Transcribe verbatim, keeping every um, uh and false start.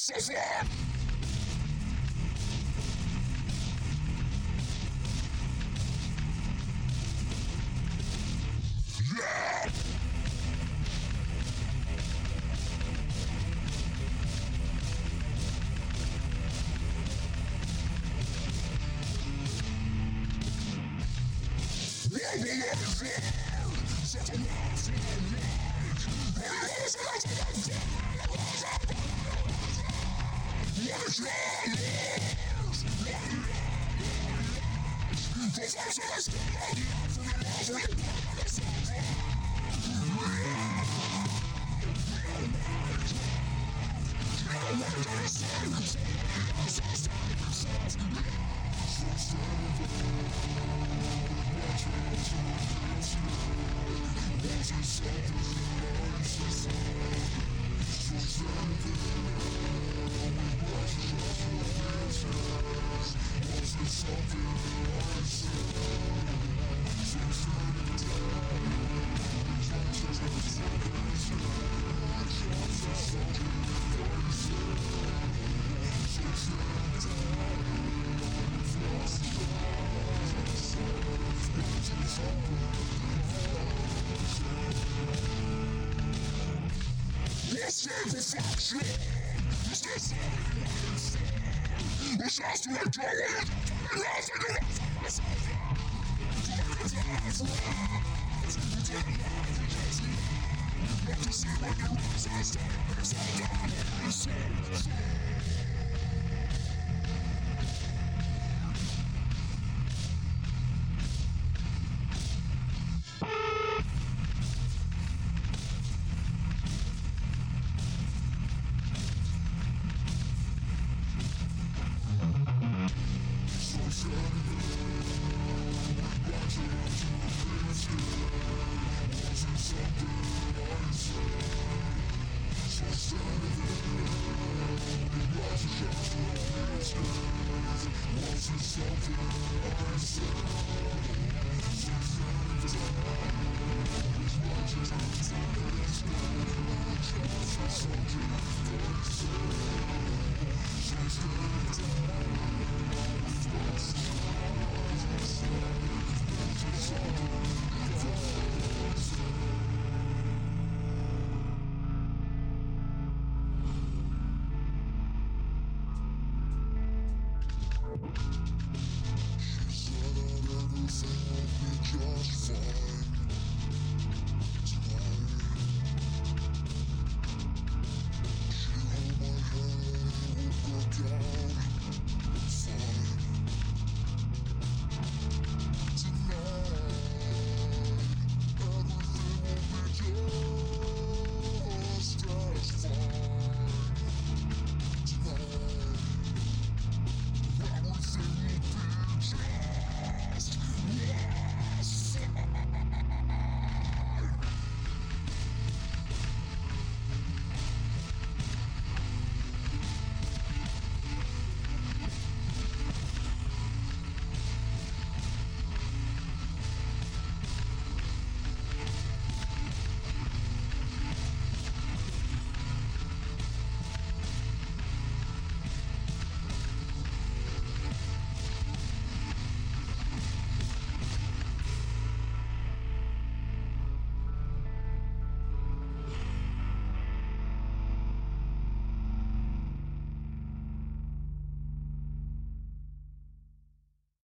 so far. Yeah! I will not fall, such a loss in the light. I was not to the fall, I was a battle. What is your loss? What is your loss? The force of the sky, for the love of your power, so What's your perfection? Is there something I can say? It's just like the way you do it, I figure out for myself. Flying the time for us, pretending life is just me. Not to see when you rise, I stand, it's all down on yourself. Just for